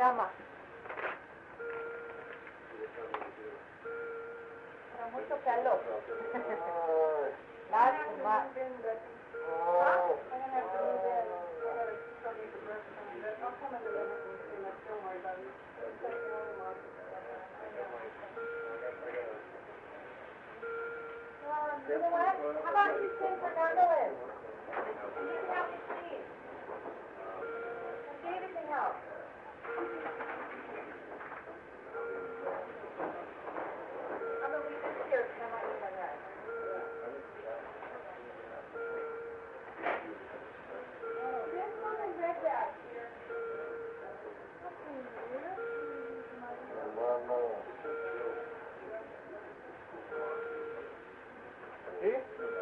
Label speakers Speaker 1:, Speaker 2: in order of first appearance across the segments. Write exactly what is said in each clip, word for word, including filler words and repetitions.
Speaker 1: cama. Pero mucho calor. Lástima. ¿Ah? You know what? How about you sing for Gondolin? You didn't help me sing. David can help. I'm gonna leave this here because I might need my rest. This one is red back here.
Speaker 2: ¿Sí?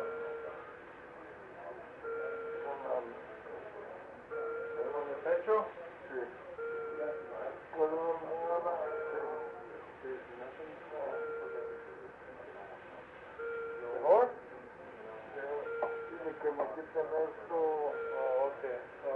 Speaker 2: ¿Tenemos el pecho? Sí. ¿Mejor? Tiene que me quiten esto. Oh, ok. Uh,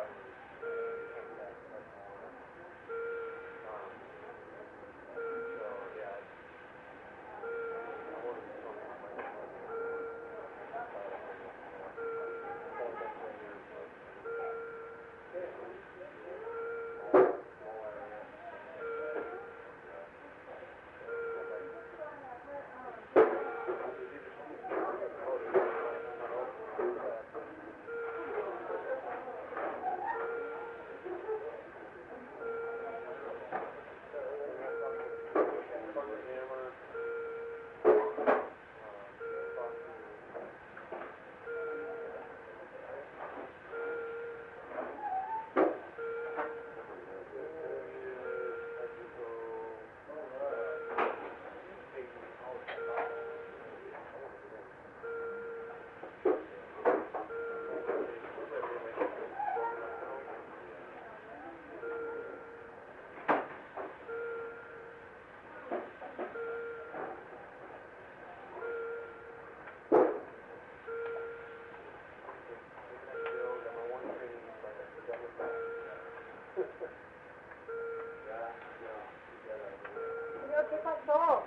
Speaker 1: Pero, ¿qué pasó?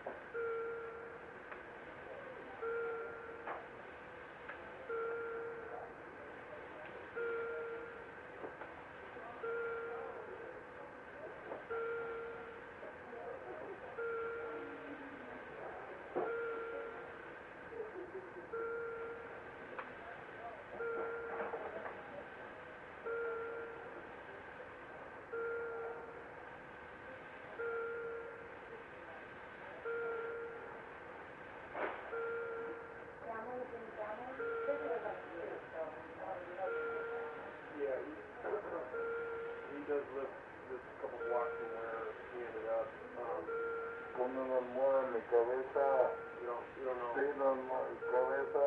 Speaker 2: yeah, he, he does live just a couple blocks from where he ended up. Um,
Speaker 3: Pone una almohada en mi cabeza,
Speaker 2: you don't, you don't know.
Speaker 3: sí, una almohada en mi cabeza.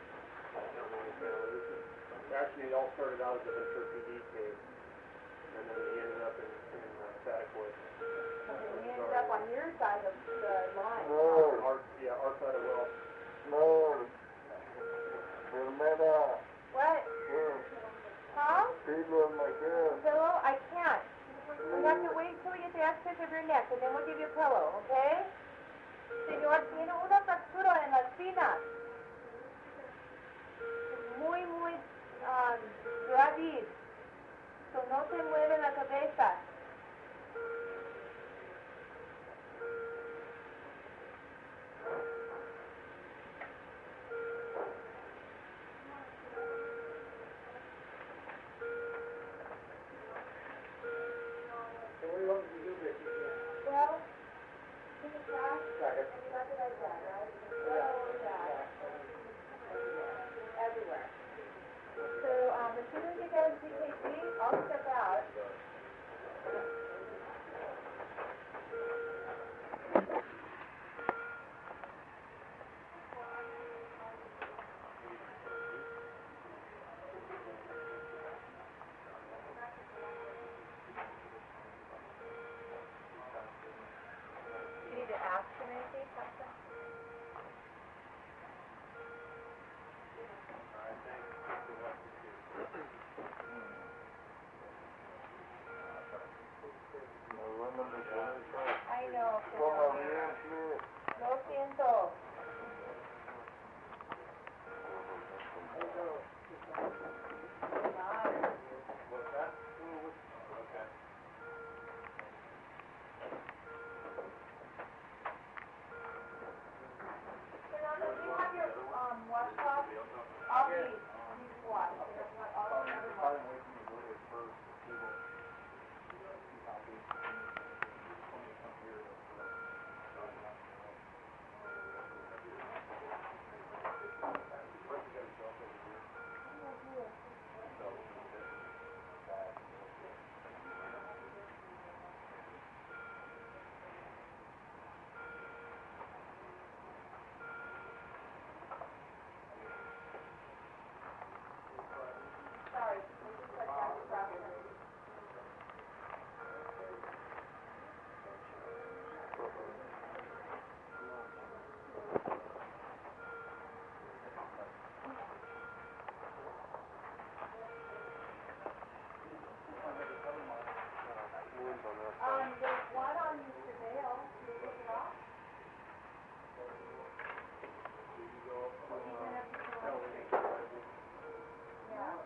Speaker 2: Actually, it all started out as a Ventura P D case, and then he ended up in, in uh, Sataquid.
Speaker 1: He ended up on your side of the line.
Speaker 3: No,
Speaker 2: Our, yeah, our side of Wells.
Speaker 3: no, enfermera,
Speaker 1: What?
Speaker 3: sí,
Speaker 1: Huh?
Speaker 3: pillow in my hair.
Speaker 1: Pillow? I can't. We have to wait until we get the access of your neck, and then we'll give you a pillow, okay? Señor, tiene una fractura en la espina. Muy, muy um, grave. So no se mueve la cabeza.
Speaker 2: So what do you want me to do, Vicky?
Speaker 1: Well, take a shot, and you got the right shot, right?
Speaker 2: Yeah.
Speaker 1: Oh, yeah.
Speaker 3: duele mi cabeza.
Speaker 1: I know,
Speaker 3: Coma
Speaker 1: señor.
Speaker 3: bien, please.
Speaker 1: Lo siento.
Speaker 2: What's that? Okay.
Speaker 1: Fernando, do you have your, um, washcloth? I'll be, these wash. I'll be another one. Sorry, this is like that process. Um, there's one on Mister Vale. Did you take it off? Yeah.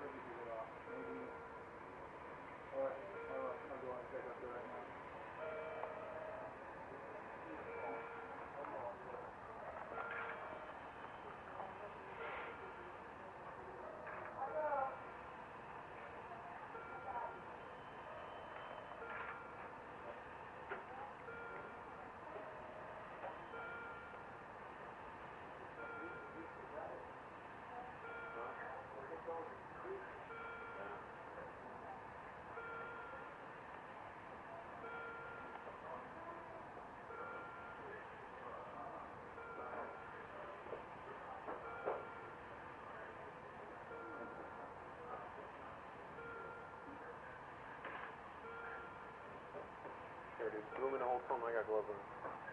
Speaker 2: Here, dude. You want me to hold something? I got gloves on.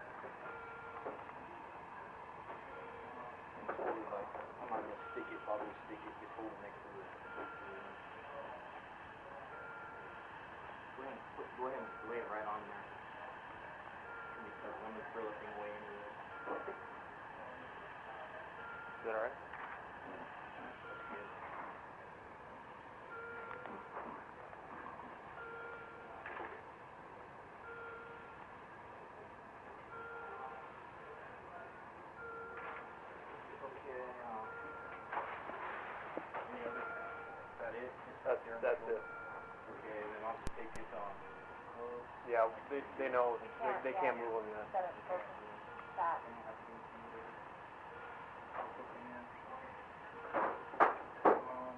Speaker 4: Probably like, I'm not gonna stick it, probably stick it before we make the. Go ahead, and put, go ahead and lay it right on there. Because when we throw the thing away anyway.
Speaker 2: Is that alright?
Speaker 4: That's good. Okay, um. Any other, is that it? Just
Speaker 2: That's,
Speaker 4: there on
Speaker 2: that's
Speaker 4: the
Speaker 2: it.
Speaker 4: floor? Okay, then I'll just take this off. Close.
Speaker 2: Yeah, they, they know,
Speaker 1: They
Speaker 2: they,
Speaker 1: can't,
Speaker 2: they
Speaker 1: yeah.
Speaker 2: can't move them yet.
Speaker 1: Set it close to that.
Speaker 4: And you have to do some other- put them in. Um,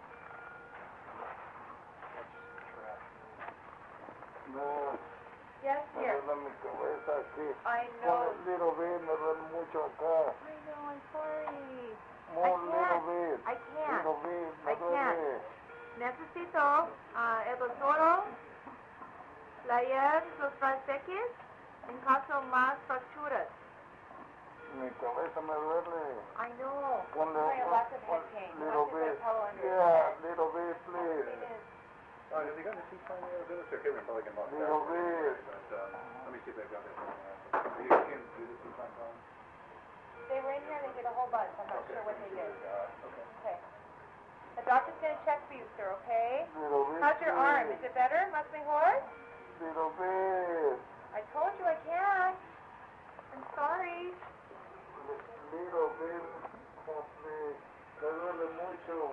Speaker 4: that's trash.
Speaker 3: No,
Speaker 1: Yes,
Speaker 3: me
Speaker 1: dear.
Speaker 3: duele mi cabeza aquí.
Speaker 1: I
Speaker 3: More
Speaker 1: know.
Speaker 3: little bit, me duele mucho acá.
Speaker 1: I know, I'm sorry.
Speaker 3: More
Speaker 1: can't.
Speaker 3: little bit.
Speaker 1: I can't.
Speaker 3: Little bit, me
Speaker 1: I can't.
Speaker 3: duele.
Speaker 1: Necesito ah, el doctor leer los transeques en caso más fracturas.
Speaker 3: Mi cabeza me duele.
Speaker 1: I know.
Speaker 3: Ponle
Speaker 1: Sorry,
Speaker 3: un-
Speaker 1: lots of head
Speaker 3: un
Speaker 1: pain.
Speaker 3: little
Speaker 1: Lots of head
Speaker 3: bit.
Speaker 1: pillow under your
Speaker 3: Yeah,
Speaker 1: head.
Speaker 3: little bit, please.
Speaker 1: It is.
Speaker 2: Oh, have they got the seat fine yet? It looks okay, we can probably get them off.
Speaker 3: Little bit.
Speaker 2: But, um, let me see if they've got this. You can do the seat fine problem?
Speaker 1: They were in here and they did a whole bunch. I'm not sure what they did.
Speaker 2: Okay.
Speaker 1: Okay. The doctor's gonna check for you, sir, okay?
Speaker 3: Little bit,
Speaker 1: How's your arm?
Speaker 3: please.
Speaker 1: Is it better? Más mejor?
Speaker 3: Little bit.
Speaker 1: I told you I can't. I'm sorry.
Speaker 3: Li- Little bit, please. Me duele mucho.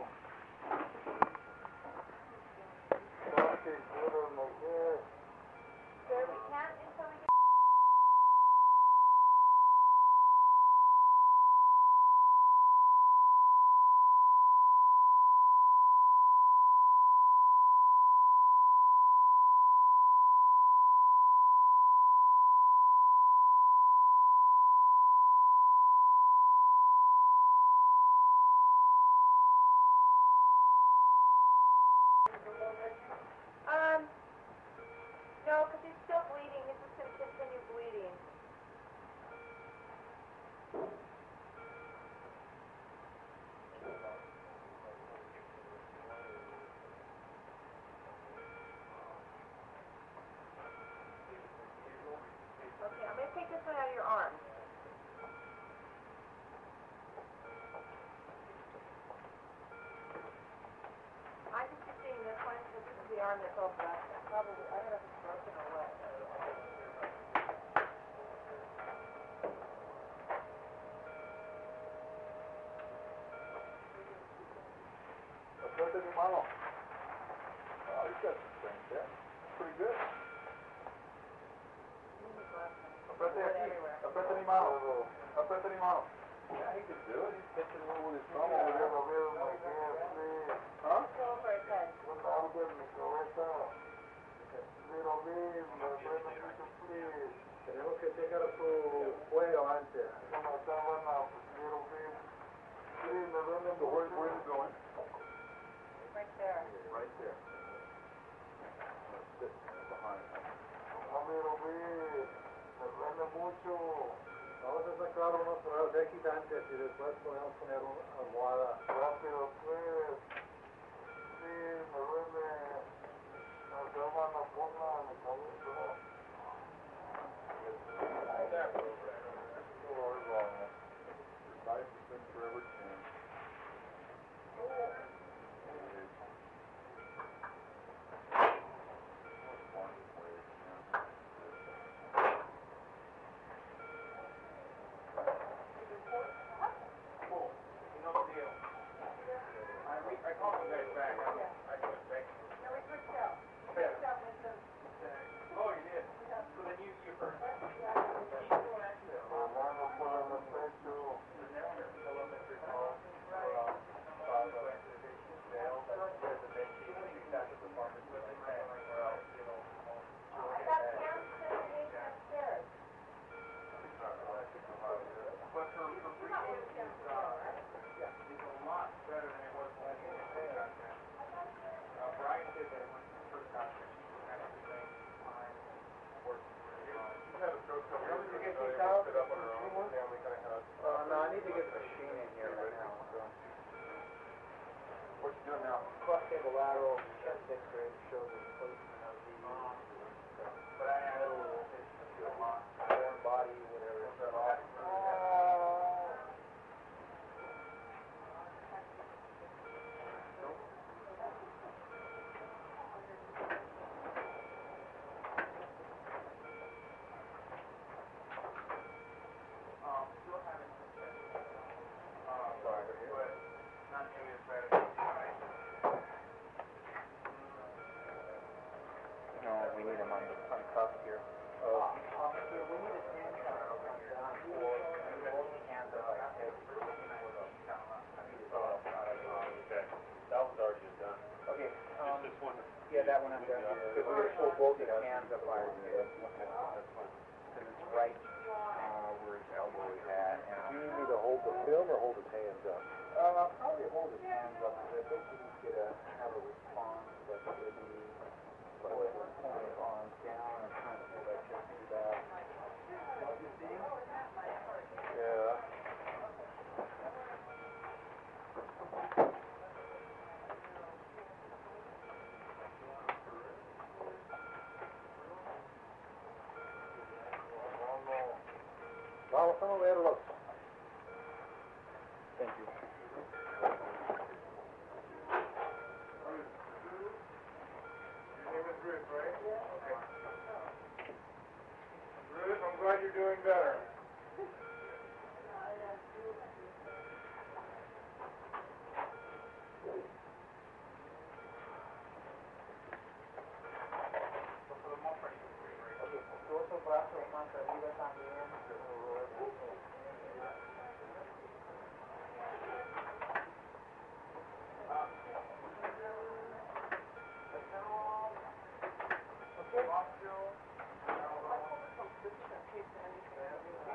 Speaker 3: Something good on my head.
Speaker 1: Sir, we can't until we get... Um, arm that's all busted. Probably, I don't know if it's broken or what.
Speaker 3: Aprieta mi mano. Oh, you got some strength there. Pretty good. Aprieta aquí. Aprieta mi mano. Aprieta mi mano. Yeah, he could do it. He's pitching a little with his thumb over there. Huh?
Speaker 1: Go over his head.
Speaker 3: Tenemos que checar su cuello antes. So where, where is it going?
Speaker 1: Right there.
Speaker 3: Right there. This behind. Vamos a sacar unos rayos X antes y después podemos poner una almohada. Rápido, pues. Sí, me duele. La cama no ponga mi cabeza. That was wrong. Life has been forever changed. Lateral chest X-ray shows the placement of the but I had a little foreign body, whatever.
Speaker 4: We need him on the on cuff here.
Speaker 3: Oh.
Speaker 4: Officer, we need a hand counter to come down for hold the hands up like this.
Speaker 2: Okay, that was already done.
Speaker 4: Okay,
Speaker 2: Just
Speaker 4: um,
Speaker 2: this one.
Speaker 4: yeah, that one I'm done. Because we're gonna pull both his hands up higher. Because it's right, uh, where his elbow is at.
Speaker 3: Do you need me to hold the film or hold his hands up?
Speaker 4: Uh, probably hold his hands up, because I think he needs to get a, have a response, but maybe put his arms down and trying to hold that chest to that. What you see?
Speaker 3: Yeah. Vamos a moverlos.
Speaker 4: Thank you.
Speaker 3: Your name is Ruth, right? Yeah. Okay. Ruth, I'm glad you're doing better.
Speaker 4: Okay, torso, brazo más arriba también. Okay.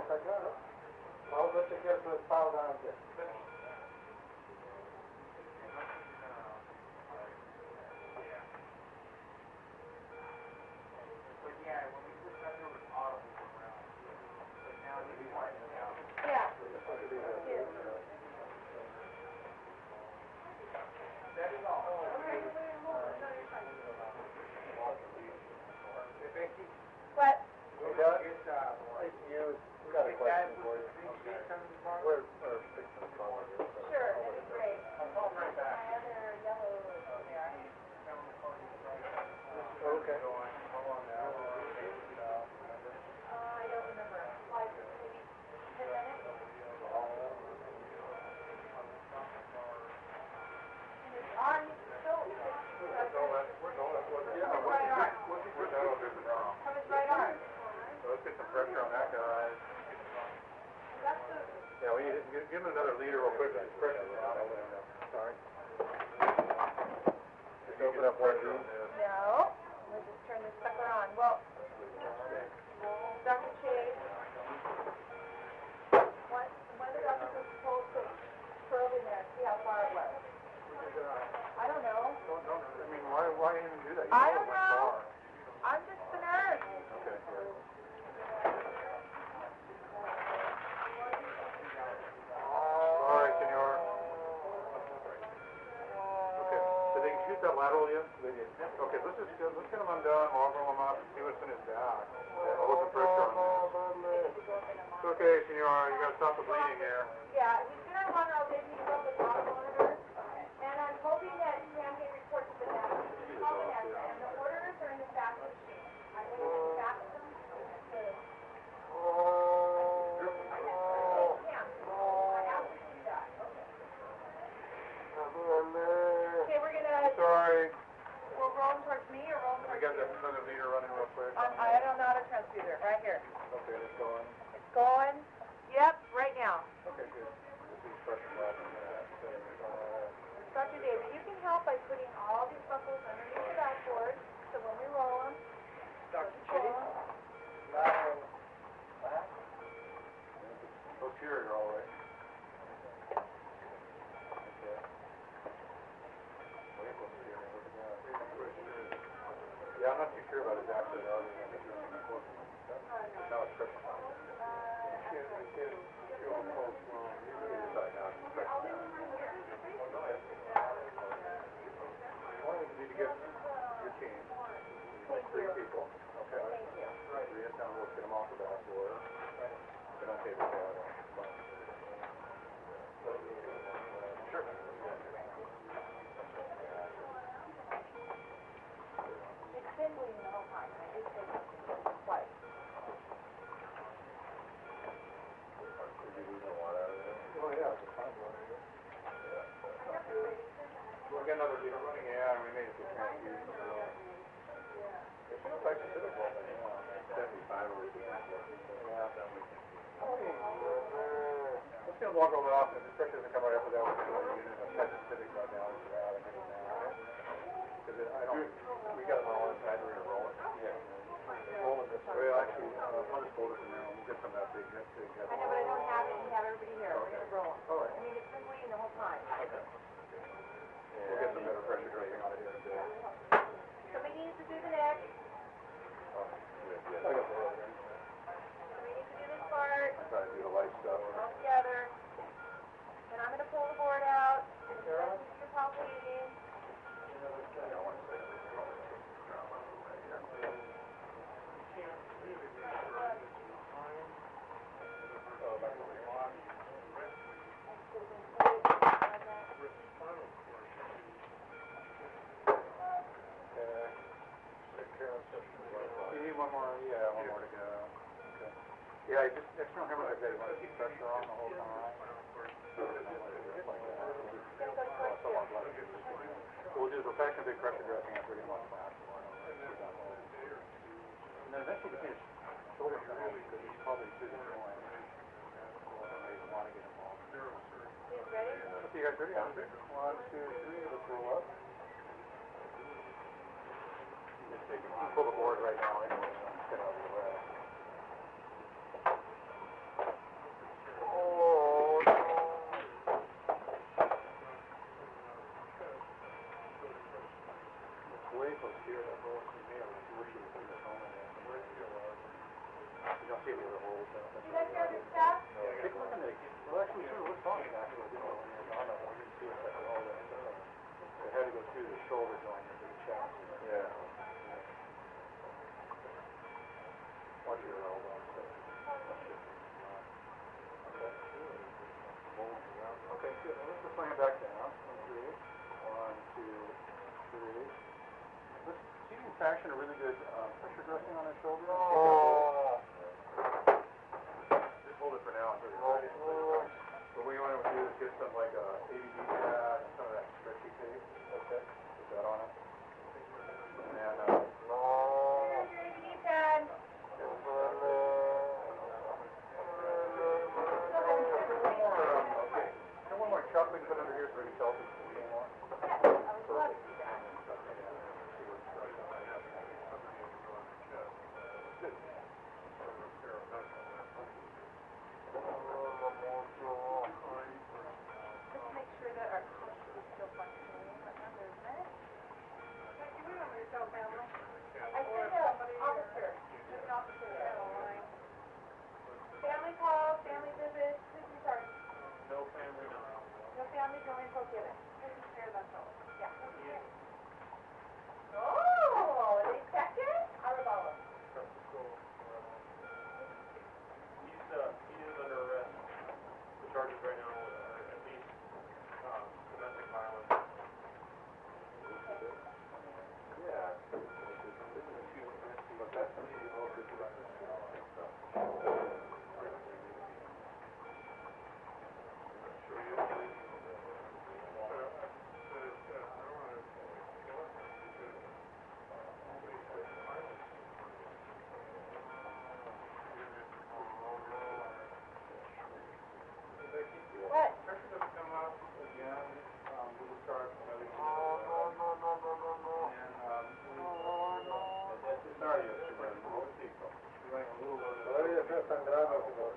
Speaker 3: está claro. Vamos a chequear su espalda antes.
Speaker 1: Yeah. What?
Speaker 3: We got, you, we got a question for you. We're, we're fixing the call here.
Speaker 1: Sure, that'd be great.
Speaker 3: I'll call right back.
Speaker 1: My other yellow there.
Speaker 3: Okay.
Speaker 1: Uh, I don't remember. Five, maybe ten minutes? And it's on, so,
Speaker 3: Yeah, what's he, what's he put that over there wrong?
Speaker 1: from his right arm.
Speaker 3: So let's get some pressure on that guy.
Speaker 1: That's the,
Speaker 3: Yeah, we need to, give, give him another leader real quick, just pressure down. Sorry. Just open up one of these.
Speaker 1: no, we'll just turn this sucker on. Well, Doctor Chase, one, one of the doctors was supposed to probe in there, see how far it was. I don't know.
Speaker 3: Don't, don't, I mean, why, why even do that? You
Speaker 1: I
Speaker 3: know
Speaker 1: don't
Speaker 3: it went
Speaker 1: know.
Speaker 3: far.
Speaker 1: I'm just the nurse.
Speaker 3: Okay, good. All right, senor. Okay, did they shoot that lateral yet? They did. Okay, let's just, get- let's get him undone, we'll roll him up and see what's in his back. I'll put some pressure on this. It's okay, senor, you gotta stop the bleeding here.
Speaker 1: Yeah, he's been on one all day, he's up with auto monitor, and I'm hoping that Sam can report to the doctor. He's calling us, and the orders are in the fax machine. I think it's fax them to, Sam, I asked him to do that. Okay, we're gonna,
Speaker 3: Sorry,
Speaker 1: we're rolling towards me or rolling
Speaker 3: we
Speaker 1: towards
Speaker 3: got
Speaker 1: you?
Speaker 3: that another leader running real quick.
Speaker 1: Um, I don't know how to transducer, right here.
Speaker 3: Okay, it's going.
Speaker 1: It's going, yep, right now.
Speaker 3: Okay, good. This is pressure drop on that.
Speaker 1: Doctor David, you can help by putting all these buckles underneath the dashboard, so when we roll them,
Speaker 3: Doctor
Speaker 1: Chase?
Speaker 3: Posterior, all right. Okay. Wait, posterior, look at that. Yeah, I'm not too sure about his accent, other than it's really important. Now it's pressure. You can't, you can't feel the pulse wrong. You can decide now, it's pressure down. Go ahead. Well, you need to get your team.
Speaker 1: Thank
Speaker 3: Three
Speaker 1: you.
Speaker 3: people, okay?
Speaker 1: Thank you.
Speaker 3: Three in town, we'll get them off the dashboard. They don't take the pad off. Sure.
Speaker 1: It's been bleeding the whole time, and I just said twice.
Speaker 3: Did you lose a lot out of it? Oh, yeah, it's a fine one. We'll get another leader running, yeah, we made it to transfusion. It feels like it's a ball, yeah. Seventy-five or something. Yeah. Let's get him walk over off, and the pressure doesn't come right up with that, we're going to unit of Texas Civic right now, which we're out of it now. Because I don't, we got them all inside, we're gonna roll it. Yeah. Roll it this way. Well, actually, uh, I'll just hold it from there, we'll get some of that big, that big.
Speaker 1: I know, but I don't have it, we have everybody here, we're gonna roll them.
Speaker 3: All right.
Speaker 1: I mean, it's been bleeding the whole time.
Speaker 3: Okay. We'll get some better pressure dressing on it here today.
Speaker 1: Somebody needs to do the neck,
Speaker 3: Oh, yeah, yeah. I got the other end.
Speaker 1: somebody needs to do this part,
Speaker 3: I'm trying to do the light stuff.
Speaker 1: all together. Then I'm gonna pull the board out, and you guys can see your palpating.
Speaker 3: I don't want to say this. Oh, back over here. Okay. You need one more, yeah, one more to go. Okay. Yeah, just external hemorrhage, I want to keep pressure on the whole time. Like that. We'll do the perfection big pressure dressing after we get them off class. And then eventually we can shoulder surgery because he's probably through the joint. We want to get involved.
Speaker 1: Please, ready?
Speaker 3: Okay, you guys ready? I'm ready. One, two, three, let's roll up. Just take it. You can pull the board right now anyway. Get out of the way.
Speaker 2: You don't see any of the holes. uh,
Speaker 1: You guys hear this stuff?
Speaker 2: Yeah, take a look in the, well, actually, sure, what's on it, actually, you know, when you're on that one, you can see it's like all that, uh, it had to go through the shoulder joint into the chest. Yeah. Watch your elbow, so. Okay, good, well, let's just bring it back down, one, three, one, two, three. Let's see in faction a really good, uh, pressure dressing on that shoulder.
Speaker 3: Oh.
Speaker 2: Just hold it for now until you're ready. What we want to do is get some like a A B D pad and some of that stretchy tape. Okay. Put that on it. And then, uh,
Speaker 3: No.
Speaker 1: Here's your A B D pad.
Speaker 2: okay. And one more chuck we can put under here so we can tell if it's bleeding more.
Speaker 1: I would love to do that. Just make sure that our pump is still functioning. Right now, there's a minute. I sent a officer, there's an officer there. Family calls, family visits, who's in charge?
Speaker 2: No family, no.
Speaker 1: No family, no info given. Yeah. Oh, they checked it? Arabella.
Speaker 2: He's, uh, he is under arrest. The charges right now are at least, um, domestic violence. Yeah. But that's something you hope to do.
Speaker 1: What?
Speaker 2: Pressure doesn't come up again, um, we will start another.
Speaker 3: No, no, no, no, no, no, no.
Speaker 2: And, um,
Speaker 3: No, no.
Speaker 2: sorry, Mister Brown, we'll see. We're running a little low.
Speaker 3: Todavía está sangrando, señor.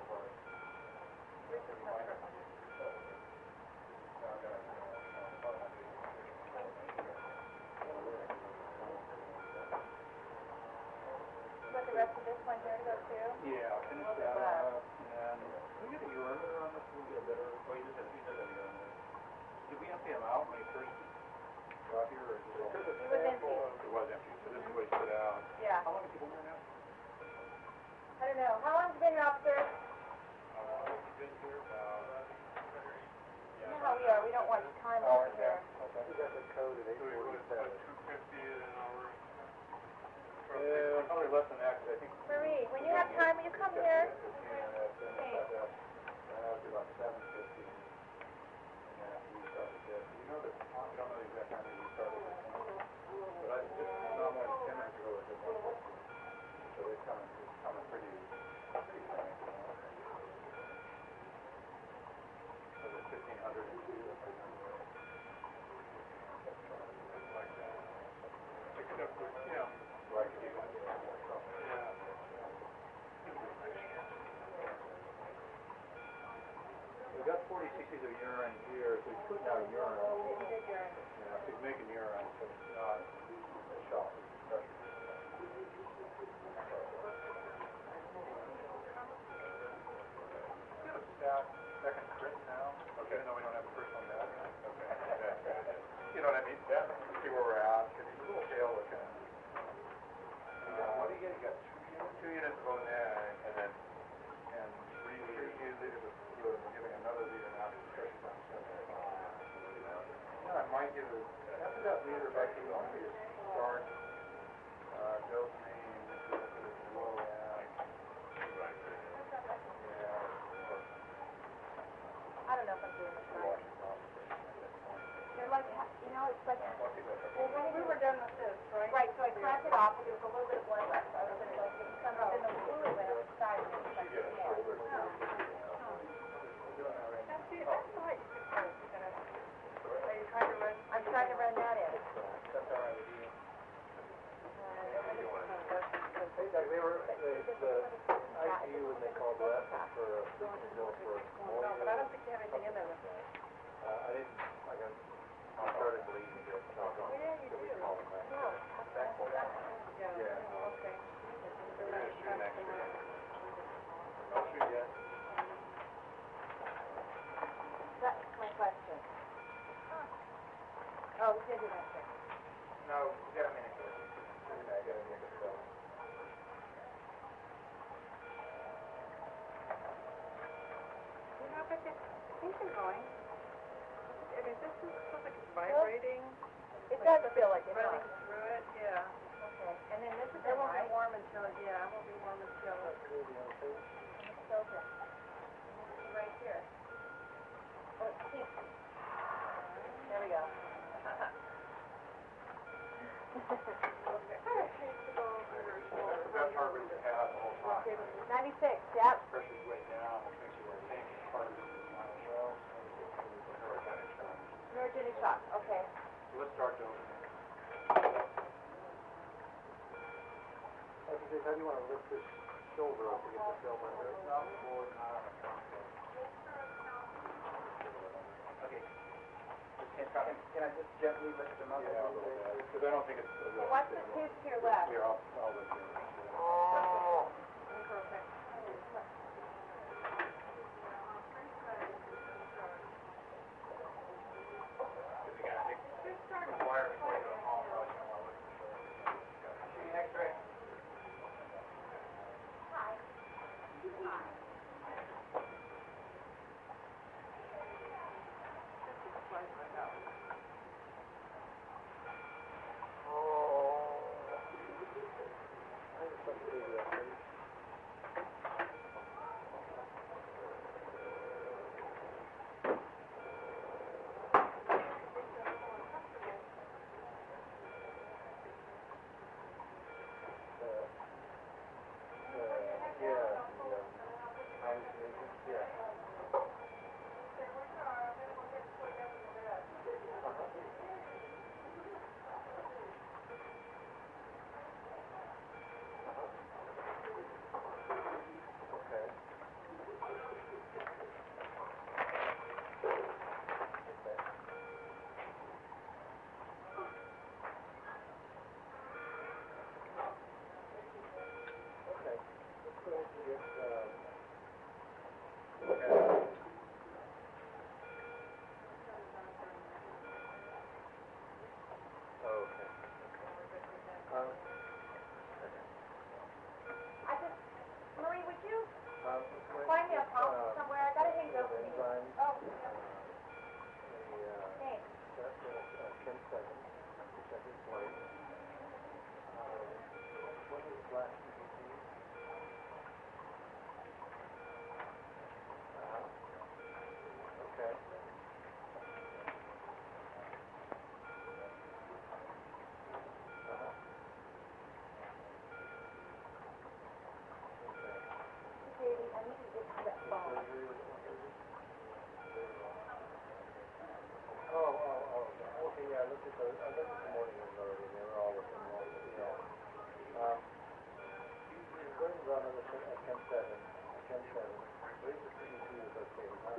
Speaker 1: Put the rest of this one here to go too?
Speaker 2: Yeah, I'll finish that up, and can we get a urinal on this, we'll get a better, oh, you just had, you said that urinal. Did we empty them out when we first got here, or just?
Speaker 1: It was empty.
Speaker 2: It was empty, so this is what he put out.
Speaker 1: Yeah.
Speaker 2: How long have you been there now?
Speaker 1: I don't know. How long's it been here, officer?
Speaker 2: Uh, you've been here about,
Speaker 1: You know how we are, we don't want time over here.
Speaker 2: Okay.
Speaker 3: We got the code at eight forty-seven.
Speaker 2: two fifty an hour.
Speaker 3: Yeah.
Speaker 2: Probably less than that, 'cause I think.
Speaker 1: Marie, when you have time, will you come here?
Speaker 2: Hey. About seven fifty. And then after we started this, you know that, I don't know the exact time that we started this one, but I just, not more than ten minutes ago, it was one fifty. So they're coming, it's coming pretty, pretty fast, you know. So the fifteen hundred and two. Like that. Pick it up quick, yeah. Like it. Yeah. We got forty cc's of urine here, so he's putting out urine.
Speaker 1: Good urine.
Speaker 2: Yeah, so he's making urine, so it's not a shock, it's pressure. We have a stack, second crit now, okay, even though we don't have a first one yet. Okay, okay. You know what I mean? Yeah. See where we're at, because he's a little pale looking. Uh, what do you get? You got two units? Two units of O N A, and then, and three liters of fluid, we're giving another liter now, because the pressure's on seventy-five. Yeah, I might give it, after that liter, actually, why don't we just start, uh, dopamine, this is this low end. Yeah.
Speaker 1: I don't know if I'm doing this right.
Speaker 2: Washington officer at that point.
Speaker 1: They're like, you know, it's like,
Speaker 2: I'll keep that.
Speaker 1: well, when we were done with this, right? Right, so I cracked it off, but there was a little bit of blood left, so I was gonna go get some, then the fluid went outside, and it was like,
Speaker 2: You get a
Speaker 1: yeah.
Speaker 2: shoulder.
Speaker 1: Oh. That's it, that's the way you could tell you're gonna, are you trying to run? I'm trying to run that in.
Speaker 2: That's all right with you.
Speaker 3: Hey, Doug, they were, the, the I C U, when they called up for a, bill for a small
Speaker 1: No, but I
Speaker 3: unit,
Speaker 1: don't think you have anything in there with that.
Speaker 3: uh, I didn't, I got, I started bleeding it, so I
Speaker 1: Oh, yeah, you
Speaker 3: so we
Speaker 1: do.
Speaker 3: called them back.
Speaker 1: No.
Speaker 3: Back for that?
Speaker 1: Yeah,
Speaker 3: Yeah.
Speaker 1: okay.
Speaker 2: We're gonna shoot next year.
Speaker 5: Sounds like it's vibrating,
Speaker 1: It does feel like it, huh?
Speaker 5: running through it, yeah.
Speaker 1: Okay, and then this is
Speaker 5: It
Speaker 1: it,
Speaker 5: won't be
Speaker 1: right?
Speaker 5: warm until, yeah, it won't be warm until,
Speaker 1: Filter. Right here. Oh, see. There we go.
Speaker 2: That's the best harbor you've had the whole time, right?
Speaker 1: Ninety-six, yep.
Speaker 2: Pressure's way down, which makes you wear a tank, harder to smile well. Neurogenic shock.
Speaker 1: Neurogenic shock, okay.
Speaker 2: So let's start to open it.
Speaker 3: How do you wanna lift this shoulder up to get the film under it?
Speaker 4: Not forward, not on the front. Okay. Can, can, can I just gently lift them up?
Speaker 2: Yeah, a little bit, because I don't think it's a
Speaker 1: So
Speaker 2: real
Speaker 1: what's
Speaker 2: big
Speaker 1: the
Speaker 2: one.
Speaker 1: tube to your left?
Speaker 2: Here, I'll, I'll lift it.
Speaker 3: Oh.
Speaker 1: Perfect.
Speaker 2: If you gotta take the wire before you go home, probably gonna wanna look at the
Speaker 4: See you next week.
Speaker 1: I just, Marie, would you find me a pump somewhere? I gotta hang up with me. Oh, thanks.
Speaker 3: Okay.
Speaker 1: Baby, I need to get to that phone.
Speaker 3: Oh, oh, oh, okay, yeah, I looked at the, I looked at the morning ones already, they were all within one, yeah. Um, going to run on the ten, uh, ten seven, ten seven, raise the C E P is okay, huh?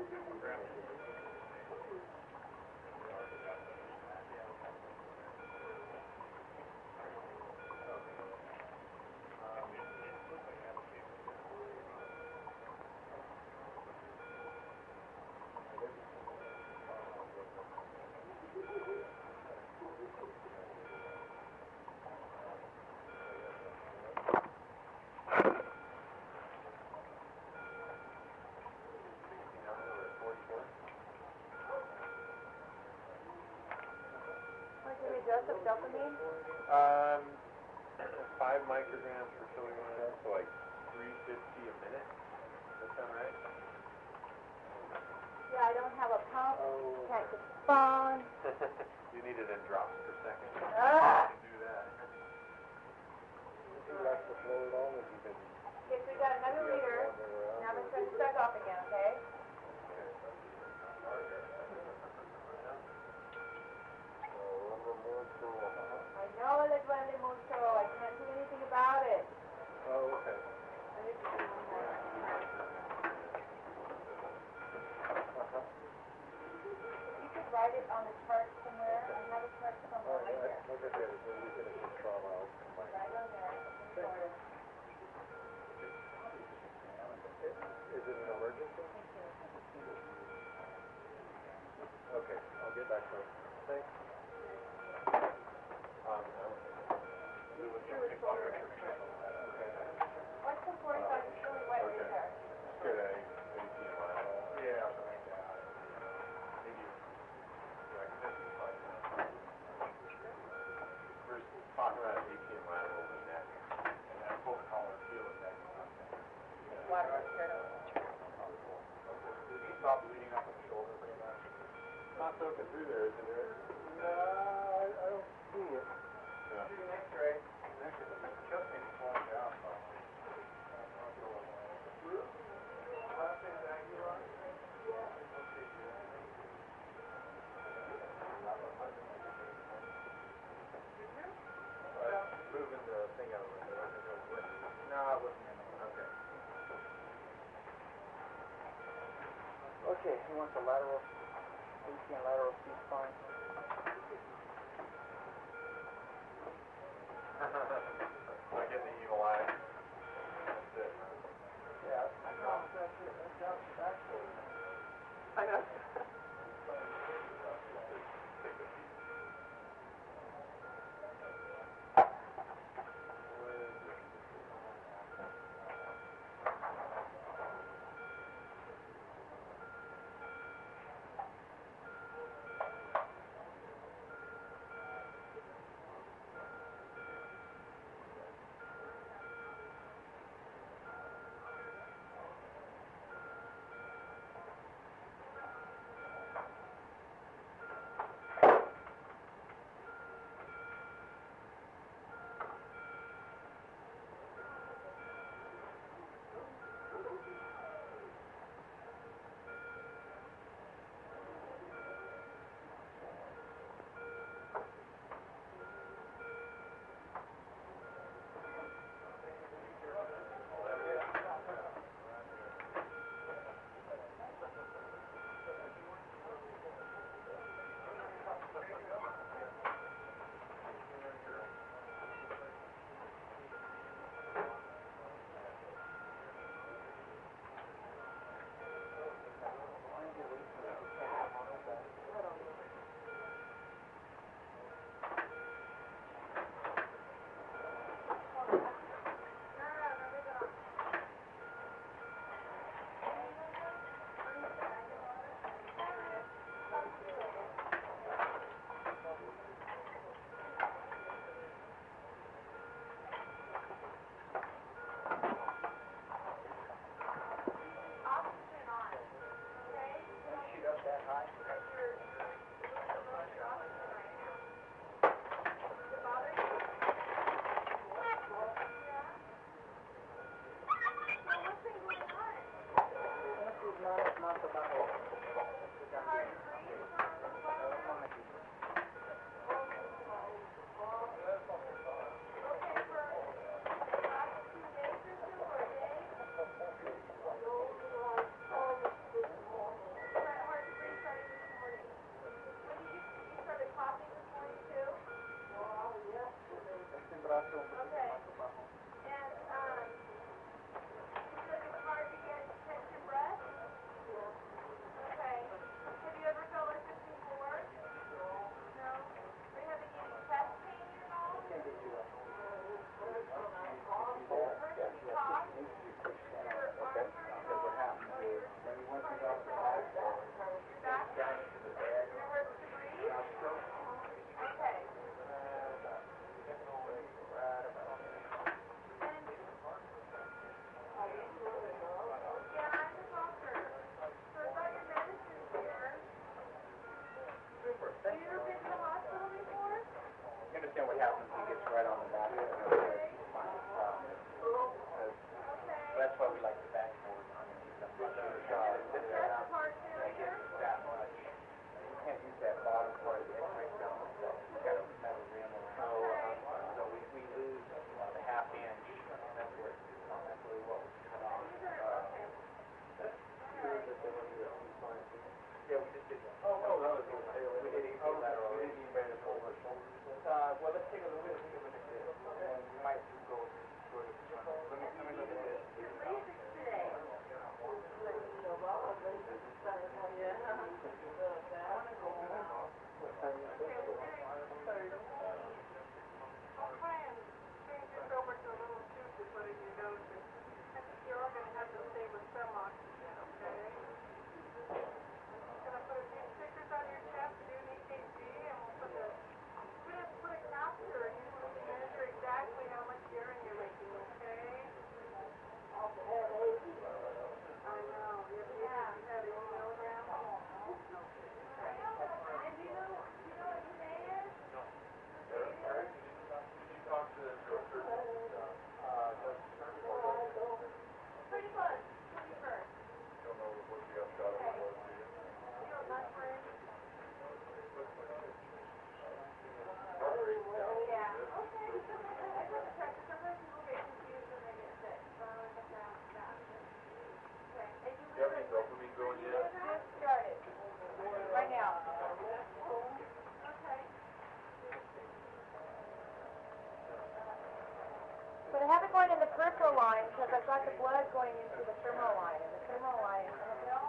Speaker 1: Want to give me a dose of dopamine?
Speaker 2: Um, five micrograms per kilogram, so like three fifty a minute. Does that sound right?
Speaker 1: Yeah, I don't have a pump.
Speaker 3: Oh.
Speaker 1: Can't get the phone.
Speaker 2: You need it in drops per second.
Speaker 1: Ah!
Speaker 2: You can do that.
Speaker 3: Would you like to flow it on, or you can?
Speaker 1: Okay, so we got another liter. Now let's turn the stuck off again, okay? I know le duele mucho. I can't do anything about it.
Speaker 3: Oh, okay.
Speaker 1: You could write it on the chart somewhere. I have a chart somewhere
Speaker 3: All
Speaker 1: right
Speaker 3: right,
Speaker 1: here.
Speaker 3: like I said, if we get a good trauma, I'll come back.
Speaker 1: Right on there. It's important.
Speaker 3: Is it an emergency? Okay, I'll get back to it. Thanks.
Speaker 2: Um,
Speaker 1: What's the forty-five? It's really wet right there.
Speaker 2: Good, I, yeah, something like that. Maybe, like,
Speaker 5: lateral here.
Speaker 2: Did he stop bleeding up in the shoulder pretty much?
Speaker 3: Not looking through there, is it there? No, I, I don't see it.
Speaker 2: Yeah. See an X-ray. Actually, the chest may be slowing down, so.
Speaker 3: Last name Aguilar?
Speaker 2: Moving the thing out of the way.
Speaker 4: No, I wasn't in there.
Speaker 2: Okay.
Speaker 4: Okay, he wants a lateral, eighteen lateral C-spine.
Speaker 2: I get the evil eye. That's it.
Speaker 3: Yeah, I know, that's it, that's out the back door.
Speaker 5: I know.
Speaker 1: But I have it going in the peripheral line because I've got the blood going into the femoral line, and the femoral line is one of the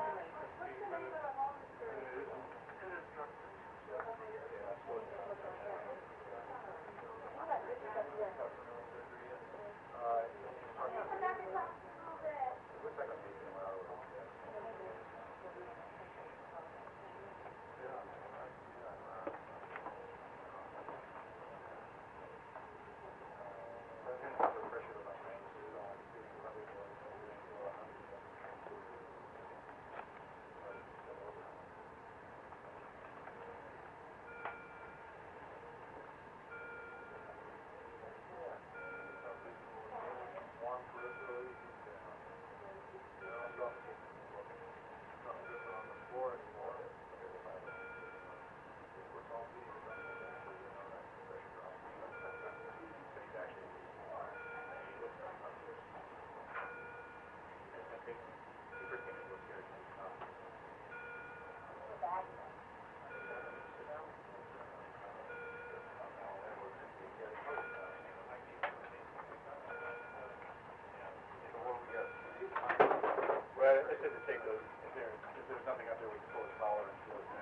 Speaker 2: Well, I said to take those, if there, if there's nothing up there, we can pull the collar and close it.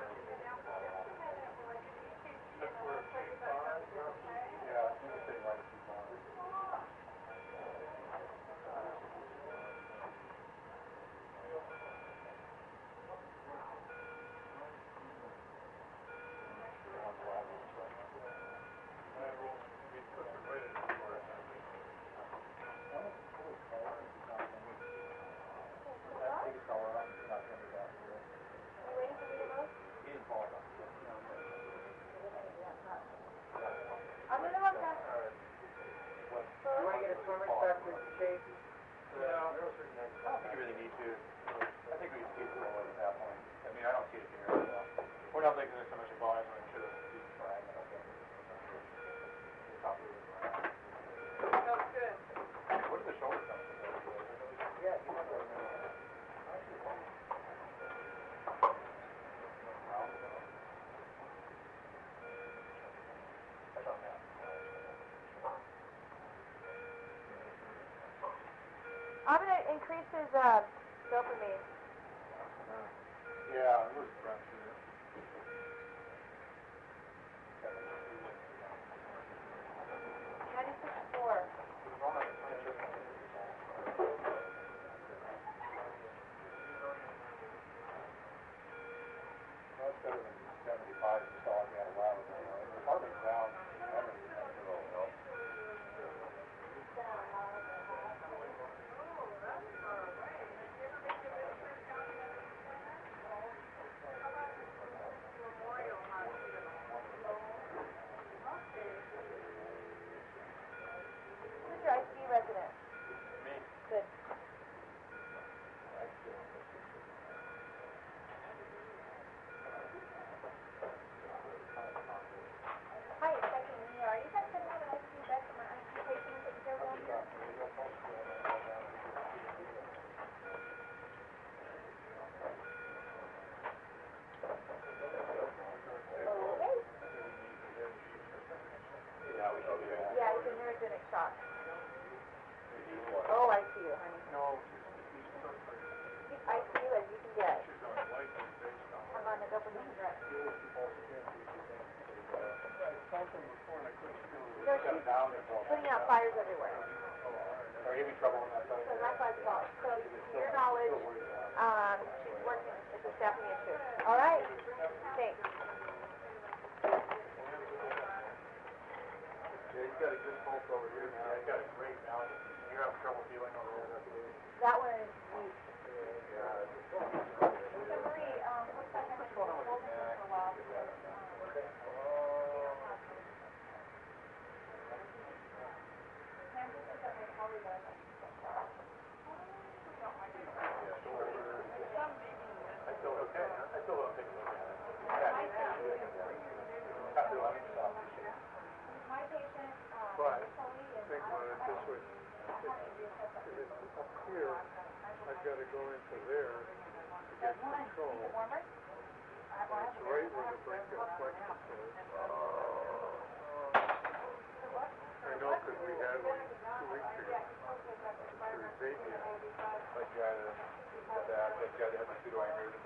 Speaker 2: Yeah, it's maybe sitting right at two five.
Speaker 1: I'm gonna look at
Speaker 4: Do you wanna get a swimmer's back with Chase?
Speaker 2: No, I don't think you really need to. I think we just keep it rolling at that point. I mean, I don't see it here, so. We're not thinking there's so much volume, I'm sure that's a decent flag. I don't think.
Speaker 5: Sounds good.
Speaker 2: What are the shoulders on?
Speaker 4: Yeah, you have a,
Speaker 1: I'm gonna increase his, uh, dopamine.
Speaker 2: Yeah, it was run through.
Speaker 1: Ninety-six four.
Speaker 2: That's better than seventy-five you saw me out of while ago. It's hardly down.
Speaker 1: Who's your I C U resident?
Speaker 2: Me.
Speaker 1: Good. Hi, it's Becky Mia. Are you guys gonna have an I C U bed for my I C U patient taken care of down here? Okay.
Speaker 2: Yeah, we should do that.
Speaker 1: Yeah, he's in neurogenic shock. Oh, I see you, honey.
Speaker 2: No.
Speaker 1: He's I C U as you can get. I'm on the dopamine drug. No, she's putting out fires everywhere.
Speaker 2: Are you having trouble on that side?
Speaker 1: So that's why it's called. So to your knowledge, um, she's working, it's a staffing issue. All right? Thanks.
Speaker 2: Yeah, he's got a good pulse over here now. Yeah, he's got a great balance. You're having trouble feeling over there, that's it.
Speaker 1: That one is weak.
Speaker 2: Yeah.
Speaker 1: So Marie, um, looks like I'm going to hold this for a while. Pam just said that my colleague got it.
Speaker 2: I feel okay. I still don't take a look at it. Yeah, he's got the lemon sauce.
Speaker 1: My patient, um,
Speaker 3: But,
Speaker 1: Tony and
Speaker 3: think
Speaker 1: I,
Speaker 3: about it
Speaker 1: I
Speaker 3: this
Speaker 1: don't
Speaker 3: way.
Speaker 1: I want to do a test
Speaker 3: If it's up here, I've gotta go into there to get
Speaker 1: That's one.
Speaker 3: control.
Speaker 1: Is it warmer? I, well, I have
Speaker 3: It's
Speaker 1: to-
Speaker 3: right where the brake got flexed to. I know, cause we had
Speaker 2: had one two weeks ago. Thursday, yeah. That guy that, that, that guy that had my pseudo aneurysm